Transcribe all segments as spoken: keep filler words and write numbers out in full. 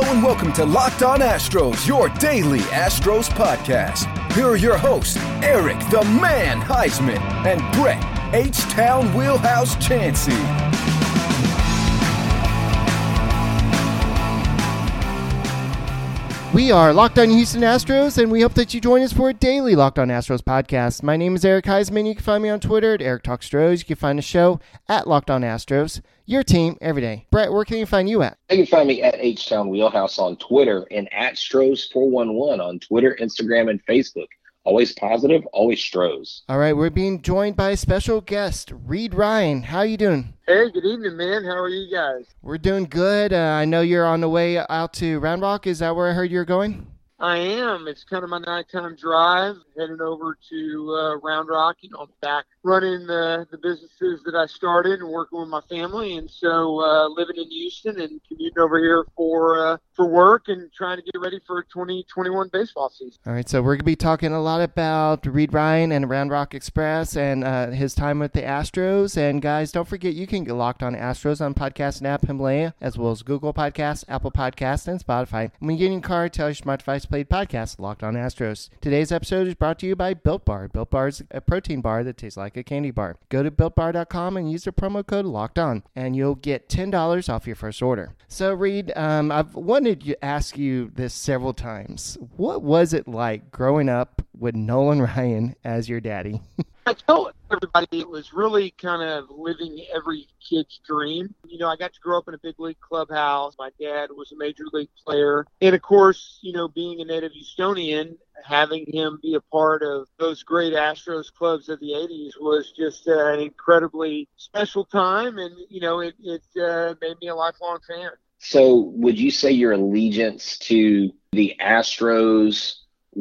Hello and welcome to Locked On Astros, your daily Astros podcast. Here are your hosts, Eric the Man Heisman and Brett H-Town Wheelhouse Chansey. We are Locked On Houston Astros, and we hope that you join us for a daily Locked On Astros podcast. My name is Eric Heisman. You can find me on Twitter at Eric Talks Stros. You can find the show at Locked On Astros. Your team every day. Brett, where can you find you at? You can find me at H-Town Wheelhouse on Twitter and at Stros four one one on Twitter, Instagram, and Facebook. Always positive, always Stros. All right, we're being joined by a special guest, Reid Ryan. How you doing? Hey, good evening, man. How are you guys? We're doing good. Uh, I know you're on the way out to Round Rock. Is that where I heard you're going? I am. It's kind of my nighttime drive, heading over to uh, Round Rock. You know, I'm back running the, the businesses that I started and working with my family. And so uh, living in Houston and commuting over here for uh, for work and trying to get ready for twenty twenty-one baseball season. All right, so we're going to be talking a lot about Reid Ryan and Round Rock Express and uh, his time with the Astros. And guys, don't forget you can get Locked On Astros on podcast and app Himalaya, as well as Google Podcasts, Apple Podcasts, and Spotify. And when you get in your car, tell your smart device played podcast Locked On Astros. Today's episode is brought to you by Built Bar. Built Bar is a protein bar that tastes like a candy bar. Go to built bar dot com and use the promo code Locked On, and you'll get ten dollars off your first order. So, Reid, um, I've wanted to ask you this several times. What was it like growing up with Nolan Ryan as your daddy? I tell everybody it was really kind of living every kid's dream. You know, I got to grow up in a big league clubhouse. My dad was a major league player. And, of course, you know, being a native Houstonian, having him be a part of those great Astros clubs of the eighties was just uh, an incredibly special time. And, you know, it, it uh, made me a lifelong fan. So would you say your allegiance to the Astros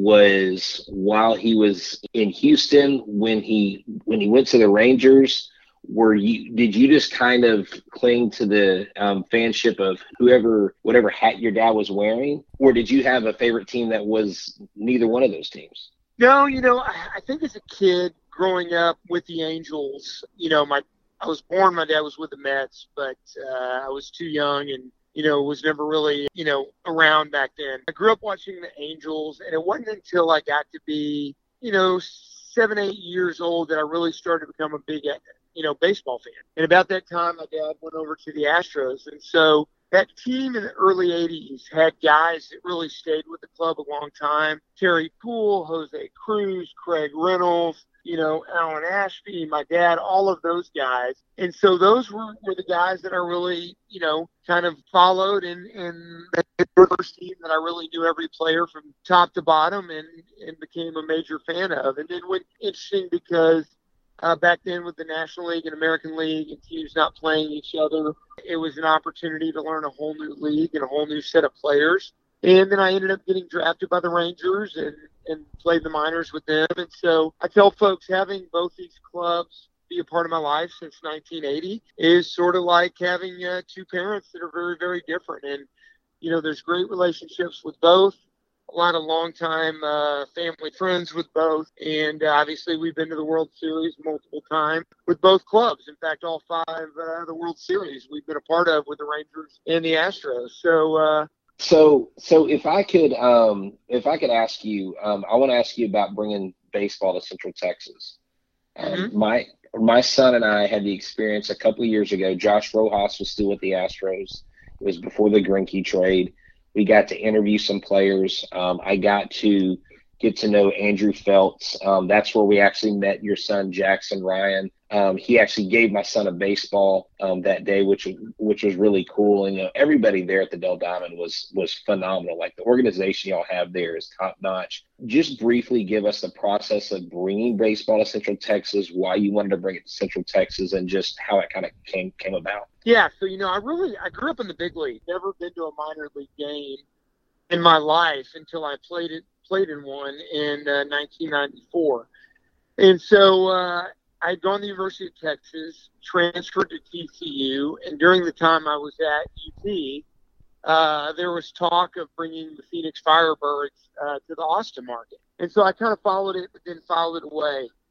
was while he was in Houston, when he when he went to the Rangers? Were you did you just kind of cling to the um, fanship of whoever, whatever hat your dad was wearing, or did you have a favorite team that was neither one of those teams? No, you know, I, I think as a kid growing up with the Angels, you know, my I was born, my dad was with the Mets, but uh, I was too young and you know, was never really, you know, around back then. I grew up watching the Angels, and it wasn't until I got to be, you know, seven, eight years old that I really started to become a big, you know, baseball fan. And about that time, my dad went over to the Astros. And so that team in the early eighties had guys that really stayed with the club a long time. Terry Poole, Jose Cruz, Craig Reynolds, you know, Alan Ashby, my dad, all of those guys. And so those were, were the guys that I really, you know, kind of followed and, and the first team that I really knew every player from top to bottom and, and became a major fan of. And then went interesting because uh, back then with the National League and American League and teams not playing each other, it was an opportunity to learn a whole new league and a whole new set of players. And then I ended up getting drafted by the Rangers and, and played the minors with them. And so I tell folks having both these clubs be a part of my life since nineteen eighty is sort of like having uh, two parents that are very, very different. And, you know, there's great relationships with both, a lot of longtime uh, family friends with both. And uh, obviously we've been to the World Series multiple times with both clubs. In fact, all five uh, the World Series we've been a part of with the Rangers and the Astros. So, uh, So, so if I could, um, if I could ask you, um, I want to ask you about bringing baseball to Central Texas. Um, mm-hmm. My my son and I had the experience a couple of years ago. Josh Rojas was still with the Astros. It was before the Greinke trade. We got to interview some players. Um, I got to get to know Andrew Feltz. Um, that's where we actually met your son, Jackson Ryan. Um, he actually gave my son a baseball um, that day, which which was really cool. And you know, everybody there at the Dell Diamond was was phenomenal. Like the organization y'all have there is top notch. Just briefly give us the process of bringing baseball to Central Texas, why you wanted to bring it to Central Texas, and just how it kind of came came about. Yeah, so you know, I really I grew up in the big league. Never been to a minor league game in my life until I played it played in one in uh, nineteen ninety-four, and so. Uh, I'd gone to the University of Texas, transferred to T C U, and during the time I was at U T, uh, there was talk of bringing the Phoenix Firebirds uh, to the Austin market. And so I kind of followed it, but then followed it away.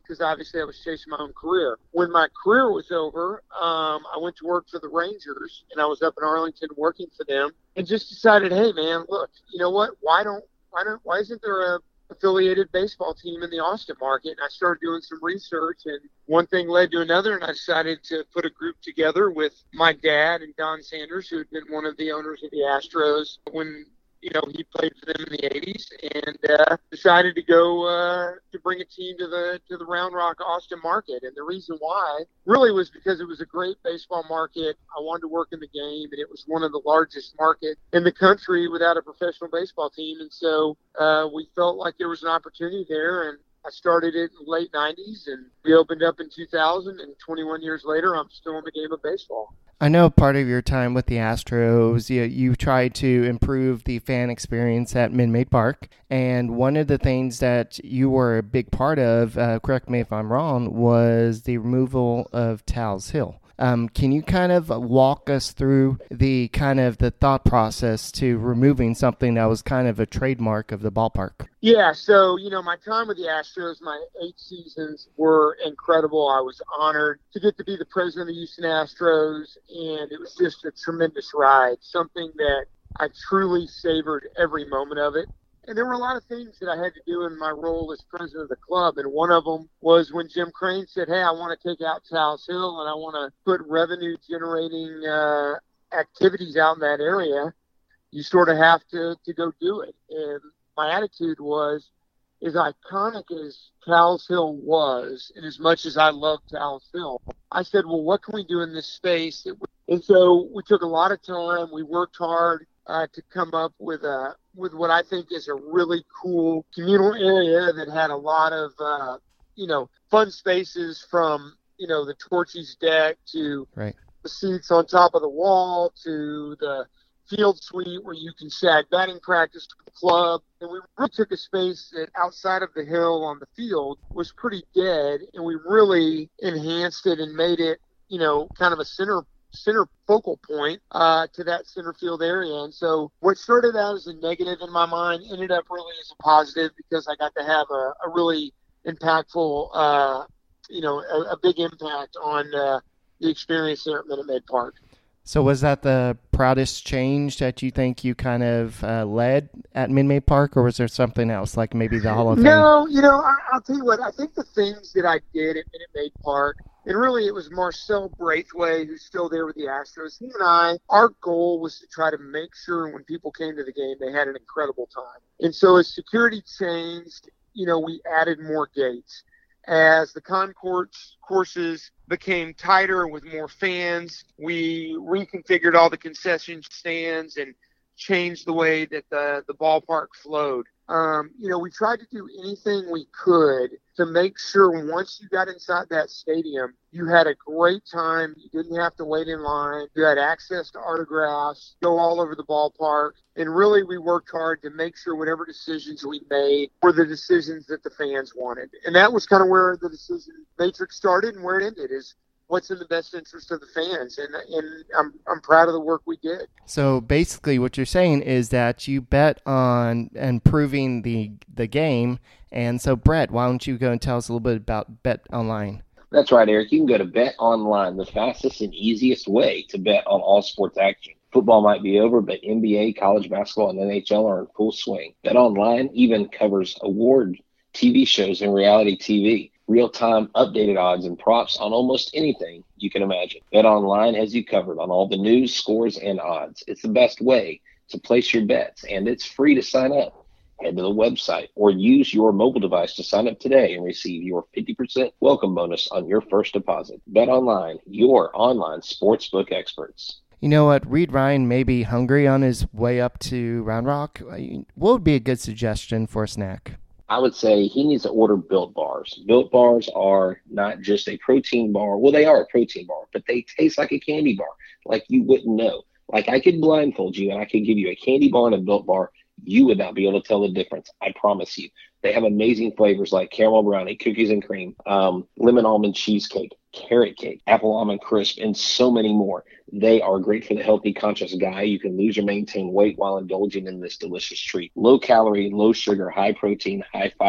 because obviously I was chasing my own career. When my career was over, um, I went to work for the Rangers, and I was up in Arlington working for them, and just decided, hey man, look, you know what? Why don't why don't why isn't there a affiliated baseball team in the Austin market? And I started doing some research, and one thing led to another, and I decided to put a group together with my dad and Don Sanders, who had been one of the owners of the Astros when, you know, he played for them in the eighties, and uh, decided to go uh, to bring a team to the to the Round Rock Austin market. And the reason why really was because it was a great baseball market. I wanted to work in the game, and it was one of the largest markets in the country without a professional baseball team. And so uh, we felt like there was an opportunity there, and I started it in the late nineties, and we opened up in two thousand, and twenty-one years later, I'm still in the game of baseball. I know part of your time with the Astros, you, you tried to improve the fan experience at Minute Maid Park, and one of the things that you were a big part of, uh, correct me if I'm wrong, was the removal of Tal's Hill. Um, can you kind of walk us through the kind of the thought process to removing something that was kind of a trademark of the ballpark? Yeah, so, you know, my time with the Astros, my eight seasons were incredible. I was honored to get to be the president of the Houston Astros, and it was just a tremendous ride, something that I truly savored every moment of it. And there were a lot of things that I had to do in my role as president of the club. And one of them was when Jim Crane said, hey, I want to take out Tal's Hill and I want to put revenue generating uh, activities out in that area. You sort of have to, to go do it. And my attitude was, as iconic as Tal's Hill was, and as much as I love Tal's Hill, I said, well, what can we do in this space? And so we took a lot of time. We worked hard uh, to come up with a with what I think is a really cool communal area that had a lot of, uh, you know, fun spaces, from, you know, the Torchy's deck to right. the seats on top of the wall to the field suite where you can shag batting practice with the club. And we really took a space that outside of the hill on the field was pretty dead, and we really enhanced it and made it, you know, kind of a center center focal point uh, to that center field area. And so what started out as a negative in my mind ended up really as a positive, because I got to have a, a really impactful, uh, you know, a, a big impact on uh, the experience there at Minute Maid Park. So was that the proudest change that you think you kind of uh, led at Minute Maid Park, or was there something else, like maybe the Hall of Fame? No, you know, I, I'll tell you what, I think the things that I did at Minute Maid Park, and really it was Marcel Braithwaite, who's still there with the Astros. He and I, our goal was to try to make sure when people came to the game, they had an incredible time. And so as security changed, you know, we added more gates. As the concourse courses became tighter with more fans, we reconfigured all the concession stands and changed the way that the, the ballpark flowed. Um, you know, we tried to do anything we could to make sure once you got inside that stadium, you had a great time. You didn't have to wait in line. You had access to autographs, go all over the ballpark. And really, we worked hard to make sure whatever decisions we made were the decisions that the fans wanted. And that was kind of where the decision matrix started and where it ended, is what's in the best interest of the fans. And and I'm I'm proud of the work we did. So basically what you're saying is that you bet on improving the the game. And so, Brett, why don't you go and tell us a little bit about Bet Online? That's right, Eric. You can go to Bet Online, the fastest and easiest way to bet on all sports action. Football might be over, but N B A, college basketball, and N H L are in full swing. Bet Online even covers award T V shows and reality T V. Real-time updated odds and props on almost anything you can imagine. Bet Online has you covered on all the news, scores, and odds. It's the best way to place your bets, and it's free to sign up. Head to the website or use your mobile device to sign up today and receive your fifty percent welcome bonus on your first deposit. Bet Online, your online sportsbook experts. You know what? Reed Ryan may be hungry on his way up to Round Rock. What would be a good suggestion for a snack? I would say he needs to order Built Bars. Built Bars are not just a protein bar. Well, they are a protein bar, but they taste like a candy bar, like you wouldn't know. Like I could blindfold you and I could give you a candy bar and a Built Bar. You would not be able to tell the difference. I promise you. They have amazing flavors like caramel brownie, cookies and cream, um, lemon almond cheesecake, carrot cake, apple almond crisp, and so many more. They are great for the healthy, conscious guy. You can lose or maintain weight while indulging in this delicious treat. Low calorie, low sugar, high protein, high fiber,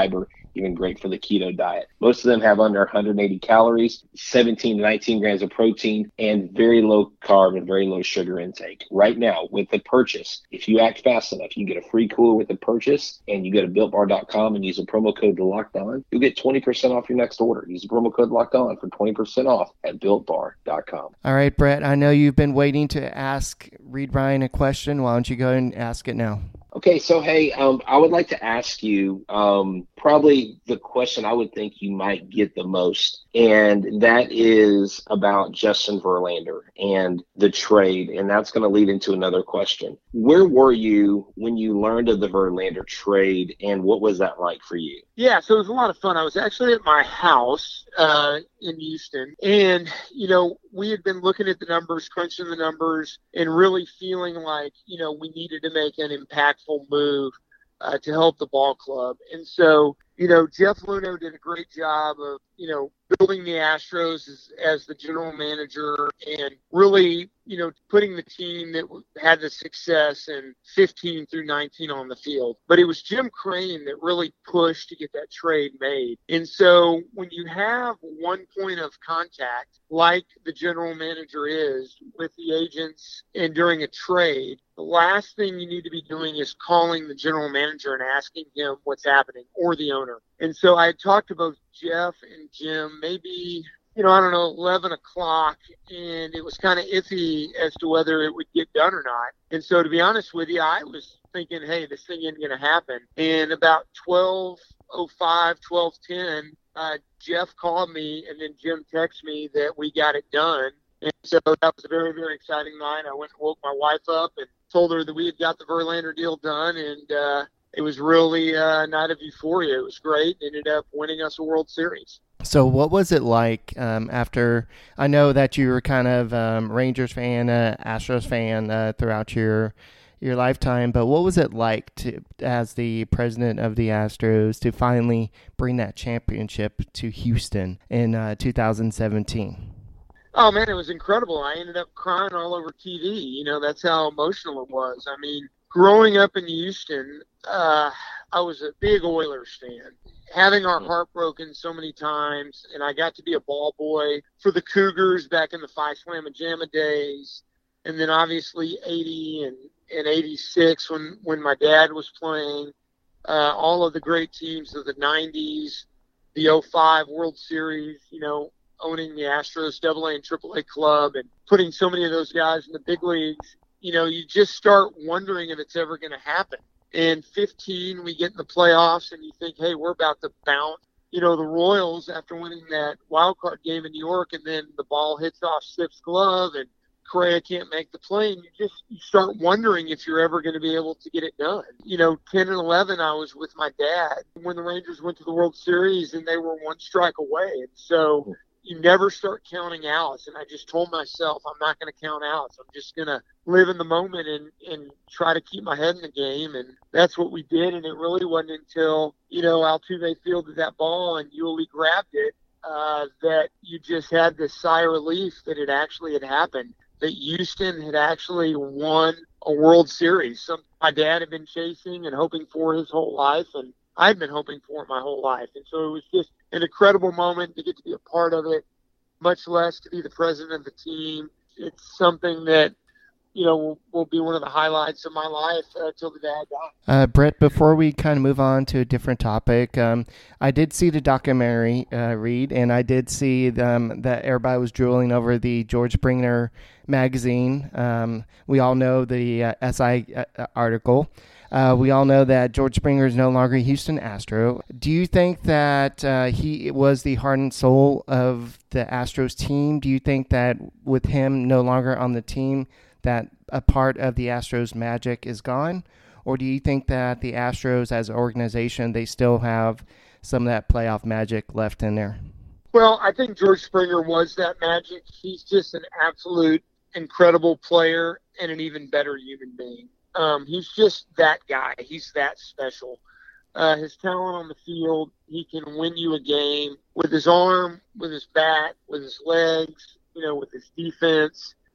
even great for the keto diet. Most of them have under one hundred eighty calories, seventeen to nineteen grams of protein, and very low carb and very low sugar intake. Right now, with the purchase, if you act fast enough, you get a free cooler with the purchase, and you go to built bar dot com and use the promo code Locked On, you'll get twenty percent off your next order. Use the promo code Locked On for twenty percent off at built bar dot com. All right, Brett, I know you've been waiting to ask Reid Ryan a question. Why don't you go ahead and ask it now? Okay, so hey, um, I would like to ask you um, probably the question I would think you might get the most, and that is about Justin Verlander and the trade, and that's going to lead into another question. Where were you when you learned of the Verlander trade, and what was that like for you? Yeah, so it was a lot of fun. I was actually at my house uh, in Houston, and, you know, we had been looking at the numbers, crunching the numbers, and really feeling like, you know, we needed to make an impactful move uh, to help the ball club. And so, you know, Jeff Luhnow did a great job of, you know, building the Astros as, as the general manager and really, you know, putting the team that had the success in fifteen through nineteen on the field. But it was Jim Crane that really pushed to get that trade made. And so when you have one point of contact, like the general manager is with the agents and during a trade, the last thing you need to be doing is calling the general manager and asking him what's happening, or the owner. And so I had talked to both Jeff and Jim, maybe, you know, I don't know, eleven o'clock, and it was kind of iffy as to whether it would get done or not. And so to be honest with you, I was thinking, hey, this thing isn't going to happen. And about twelve oh five, twelve ten, uh, Jeff called me, and then Jim texted me that we got it done. And so that was a very, very exciting night. I went and woke my wife up and told her that we had got the Verlander deal done, and uh, it was really a night of euphoria. It was great. It ended up winning us a World Series. So what was it like um, after, I know that you were kind of um, Rangers fan, uh, Astros fan uh, throughout your your lifetime, but what was it like to, as the president of the Astros, to finally bring that championship to Houston in uh, two thousand seventeen? Oh, man, it was incredible. I ended up crying all over T V. You know, that's how emotional it was. I mean, growing up in Houston, uh, I was a big Oilers fan. Having our heart broken so many times, and I got to be a ball boy for the Cougars back in the Phi Slamma Jamma days, and then obviously eighty and, and eighty-six when, when my dad was playing, uh, all of the great teams of the nineties, the oh five World Series, you know, owning the Astros double A and triple A club and putting so many of those guys in the big leagues. You know, you just start wondering if it's ever going to happen. In fifteen, we get in the playoffs, and you think, hey, we're about to bounce. You know, the Royals, after winning that wild card game in New York, and then the ball hits off Stipp's glove, and Correa can't make the play, and you just you start wondering if you're ever going to be able to get it done. You know, ten and eleven, I was with my dad when the Rangers went to the World Series, and they were one strike away. And so you never start counting outs. And I just told myself, I'm not going to count outs. I'm just going to live in the moment and, and try to keep my head in the game. And that's what we did. And it really wasn't until, you know, Altuve fielded that ball and Yuli grabbed it, uh, that you just had this sigh of relief that it actually had happened, that Houston had actually won a World Series. Some my dad had been chasing and hoping for his whole life, and I'd been hoping for it my whole life. And so it was just an incredible moment to get to be a part of it, much less to be the president of the team. It's something that, you know, will, will be one of the highlights of my life uh, till the day I die. Uh, Brett, before we kind of move on to a different topic, um, I did see the documentary, uh, Reid, and I did see um, that everybody was drooling over the George Springer magazine. Um, we all know the uh, S I uh, article. Uh, we all know that George Springer is no longer a Houston Astro. Do you think that uh, he was the heart and soul of the Astros team? Do you think that with him no longer on the team, that a part of the Astros magic is gone? Or do you think that the Astros as an organization, they still have some of that playoff magic left in there? Well, I think George Springer was that magic. He's just an absolute incredible player and an even better human being. Um, he's just that guy. He's that special. Uh, his talent on the field, he can win you a game with his arm, with his bat, with his legs, you know, with his defense.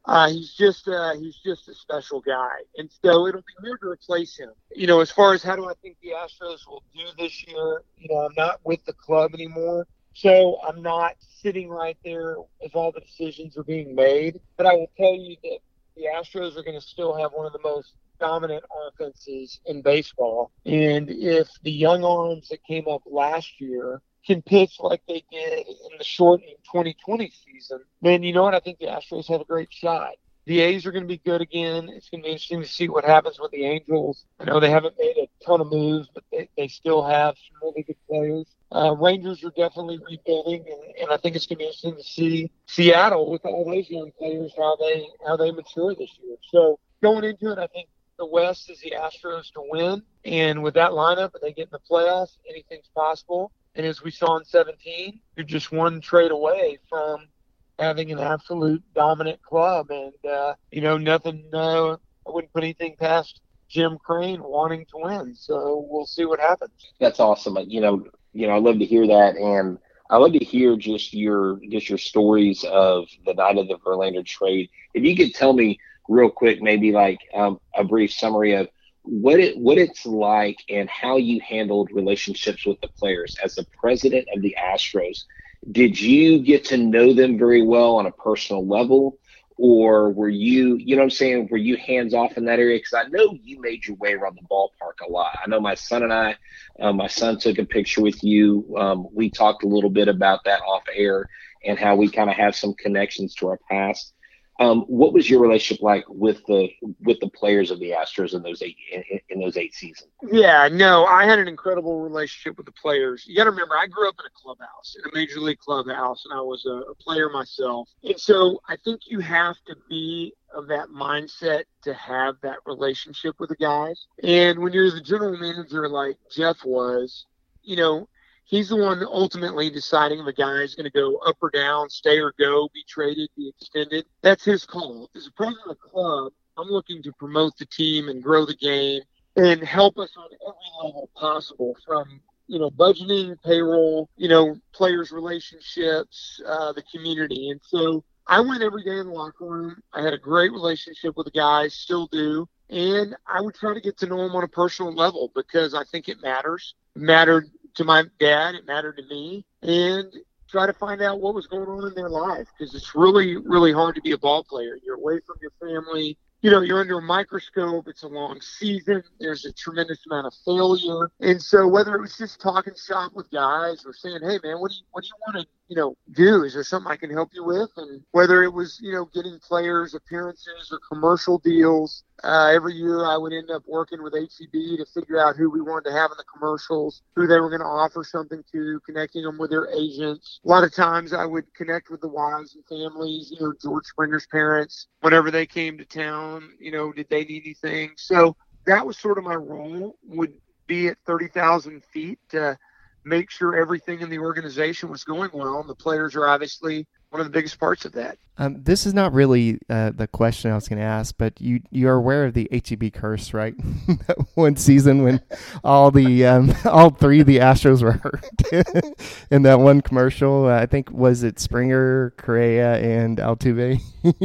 Uh, he's just uh, he's just a special guy, and so it'll be hard to replace him. You know, as far as how do I think the Astros will do this year, you know, I'm not with the club anymore, so I'm not sitting right there as all the decisions are being made. But I will tell you that the Astros are going to still have one of the most dominant offenses in baseball, and if the young arms that came up last year can pitch like they did in the shortened twenty twenty season, then you know what? I think the Astros have a great shot. The A's are going to be good again. It's going to be interesting to see what happens with the Angels. I know they haven't made a ton of moves, but they, they still have some really good players. Uh, Rangers are definitely rebuilding, and, and I think it's going to be interesting to see Seattle with all those young players, how they how they mature this year. So going into it, I think the West is the Astros to win, and with that lineup, if they get in the playoffs, anything's possible. And as we saw in seventeen, you're just one trade away from having an absolute dominant club. And, uh, you know, nothing, uh, I wouldn't put anything past Jim Crane wanting to win. So we'll see what happens. That's awesome. You know, you know, I love to hear that. And I love to hear just your, just your stories of the night of the Verlander trade. If you could tell me real quick, maybe like um, a brief summary of what it what it's like and how you handled relationships with the players as the president of the Astros. Did you get to know them very well on a personal level, or were you, you know what I'm saying, were you hands off in that area? Because I know you made your way around the ballpark a lot. I know my son and I, um, my son took a picture with you. Um, we talked a little bit about that off air and how we kind of have some connections to our past. Um, what was your relationship like with the with the players of the Astros in those eight in, in those eight seasons? Yeah, no, I had an incredible relationship with the players. You got to remember, I grew up in a clubhouse, in a major league clubhouse, and I was a, a player myself. And so I think you have to be of that mindset to have that relationship with the guys. And when you're the general manager like Jeff was, you know, he's the one ultimately deciding if a guy is going to go up or down, stay or go, be traded, be extended. That's his call. As a president of the club, I'm looking to promote the team and grow the game and help us on every level possible, from, you know, budgeting, payroll, you know, players' relationships, uh, the community. And so I went every day in the locker room. I had a great relationship with the guys, still do. And I would try to get to know them on a personal level because I think it matters. It mattered to my dad, it mattered to me, and try to find out what was going on in their life, because it's really, really hard to be a ball player. You're away from your family. You know, you're under a microscope. It's a long season. There's a tremendous amount of failure. And so whether it was just talking shop with guys or saying, hey, man, what do you, what do you want to, you know, do? Is there something I can help you with? And whether it was, you know, getting players appearances or commercial deals, uh, every year I would end up working with H E B to figure out who we wanted to have in the commercials, who they were going to offer something to, connecting them with their agents. A lot of times I would connect with the wives and families, you know, George Springer's parents, whenever they came to town, you know, did they need anything? So that was sort of my role, would be at thirty thousand feet to make sure everything in the organization was going well. And the players are obviously one of the biggest parts of that. Um, this is not really uh, the question I was going to ask, but you you are aware of the H E B curse, right? That one season when all the um, all three of the Astros were hurt in that one commercial. Uh, I think was it Springer, Correa, and Altuve.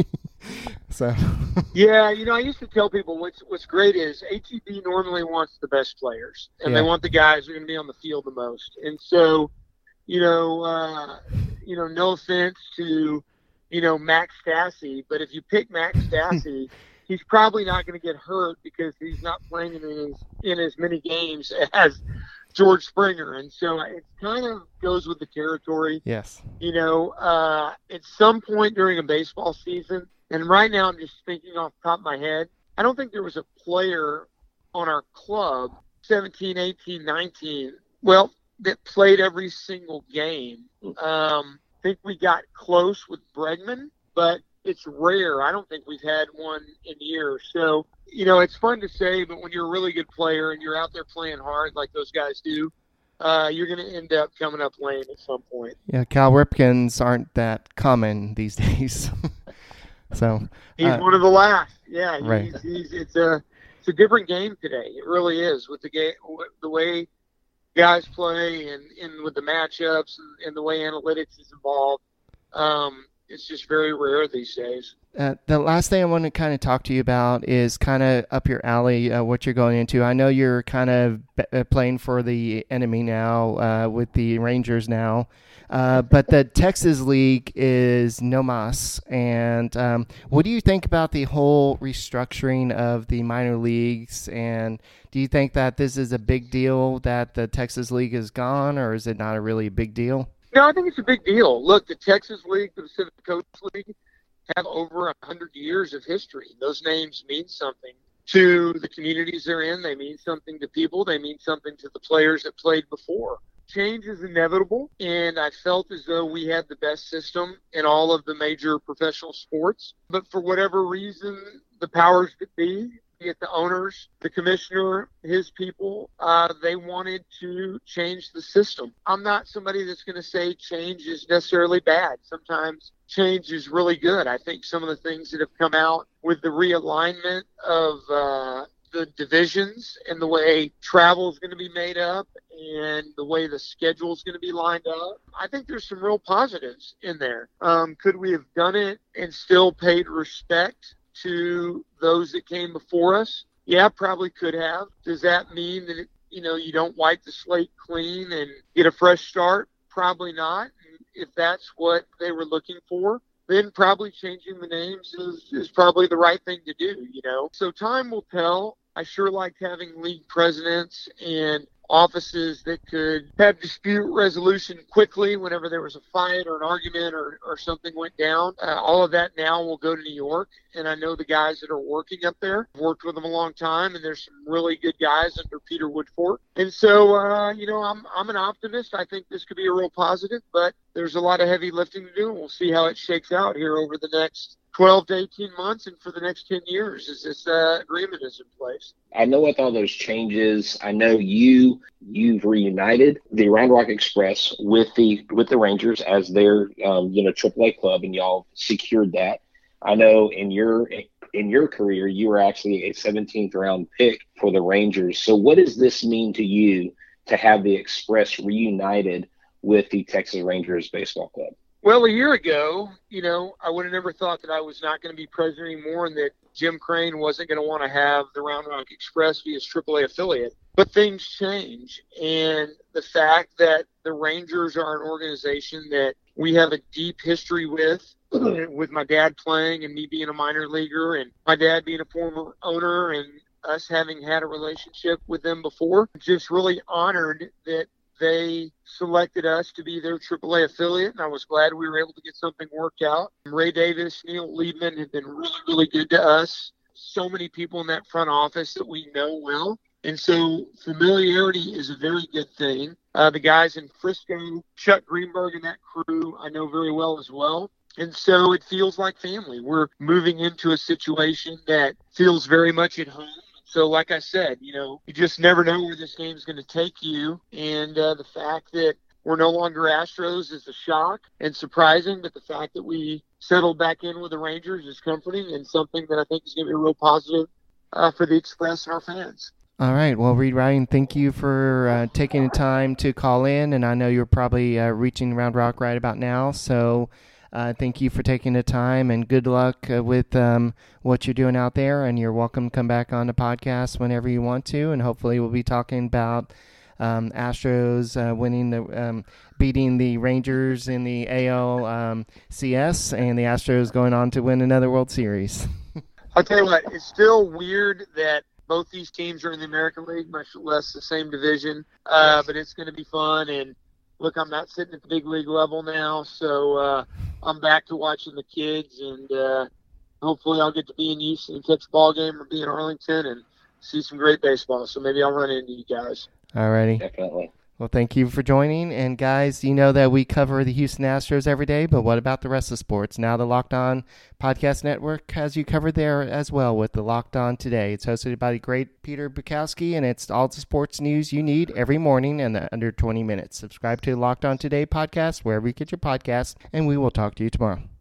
So yeah, you know, I used to tell people what's what's great is H E B normally wants the best players, and yeah. they want the guys who are going to be on the field the most. And so, you know, uh, you know, no offense to, you know, Max Stassi, but if you pick Max Stassi, he's probably not going to get hurt because he's not playing in as in as many games as George Springer. And so it kind of goes with the territory. Yes. You know, uh, at some point during a baseball season, and right now I'm just thinking off the top of my head, I don't think there was a player on our club, seventeen, eighteen, nineteen, well, that played every single game. Um, I think we got close with Bregman, but it's rare. I don't think we've had one in years. So, you know, it's fun to say, but when you're a really good player and you're out there playing hard like those guys do, uh, you're going to end up coming up lame at some point. Yeah, Cal Ripkens aren't that common these days. So he's uh, one of the last. Yeah, he's, right. he's, it's a it's a different game today. It really is, with the game, the way guys play, and, and with the matchups and, and the way analytics is involved. Um, It's just very rare these days. Uh, the last thing I want to kind of talk to you about is kind of up your alley, uh, what you're going into. I know you're kind of b- playing for the enemy now uh, with the Rangers now, uh, but the Texas League is no mas. And um, what do you think about the whole restructuring of the minor leagues? And do you think that this is a big deal that the Texas League is gone, or is it not a really big deal? No, I think it's a big deal. Look, the Texas League, the Pacific Coast League, have over a hundred years of history. Those names mean something to the communities they're in. They mean something to people. They mean something to the players that played before. Change is inevitable, and I felt as though we had the best system in all of the major professional sports. But for whatever reason, the powers that be, be it the owners, the commissioner, his people, uh, they wanted to change the system. I'm not somebody that's going to say change is necessarily bad. Sometimes change is really good. I think some of the things that have come out with the realignment of uh, the divisions and the way travel is going to be made up and the way the schedule is going to be lined up, I think there's some real positives in there. Um, could we have done it and still paid respect to those that came before us? Yeah, probably could have. Does that mean that, it, you know, you don't wipe the slate clean and get a fresh start? Probably not. And if that's what they were looking for, then probably changing the names is, is probably the right thing to do, you know. So time will tell. I sure liked having league presidents and offices that could have dispute resolution quickly whenever there was a fight or an argument or, or something went down. Uh, all of that now will go to New York, and I know the guys that are working up there. I've worked with them a long time, and there's some really good guys under Peter Woodfork. And so, uh, you know, I'm I'm an optimist. I think this could be a real positive, but there's a lot of heavy lifting to do, and we'll see how it shakes out here over the next twelve to eighteen months and for the next ten years as this uh, agreement is in place. I know with all those changes, I know you you've reunited the Round Rock Express with the with the Rangers as their um, you know triple A club, and y'all secured that. I know in your in your career you were actually a seventeenth round pick for the Rangers. So what does this mean to you to have the Express reunited with the Texas Rangers baseball club? Well, a year ago, you know, I would have never thought that I was not going to be president anymore and that Jim Crane wasn't going to want to have the Round Rock Express be his triple A affiliate. But things change. And the fact that the Rangers are an organization that we have a deep history with, with my dad playing and me being a minor leaguer and my dad being a former owner and us having had a relationship with them before, just really honored that they selected us to be their triple A affiliate, and I was glad we were able to get something worked out. Ray Davis, Neil Liebman have been really, really good to us. So many people in that front office that we know well. And so familiarity is a very good thing. Uh, the guys in Frisco, Chuck Greenberg and that crew, I know very well as well. And so it feels like family. We're moving into a situation that feels very much at home. So like I said, you know, you just never know where this game's going to take you. And uh, the fact that we're no longer Astros is a shock and surprising, but the fact that we settled back in with the Rangers is comforting and something that I think is going to be a real positive uh, for the Express and our fans. All right. Well, Reid Ryan, thank you for uh, taking the time to call in. And I know you're probably uh, reaching Round Rock right about now. So Uh, thank you for taking the time, and good luck uh, with um, what you're doing out there. And you're welcome to come back on the podcast whenever you want to. And hopefully we'll be talking about um, Astros uh, winning the um, beating the Rangers in the A L um, C S, and the Astros going on to win another World Series. I'll tell you what, it's still weird that both these teams are in the American League, much less the same division. Uh, but it's going to be fun. And look, I'm not sitting at the big league level now, so uh, I'm back to watching the kids, and uh, hopefully I'll get to be in Houston and catch a ball game or be in Arlington and see some great baseball. So maybe I'll run into you guys. All righty. Definitely. Well, thank you for joining. And, guys, you know that we cover the Houston Astros every day, but what about the rest of sports? Now the Locked On Podcast Network has you covered there as well with the Locked On Today. It's hosted by the great Peter Bukowski, and it's all the sports news you need every morning in under twenty minutes. Subscribe to the Locked On Today podcast wherever you get your podcasts, and we will talk to you tomorrow.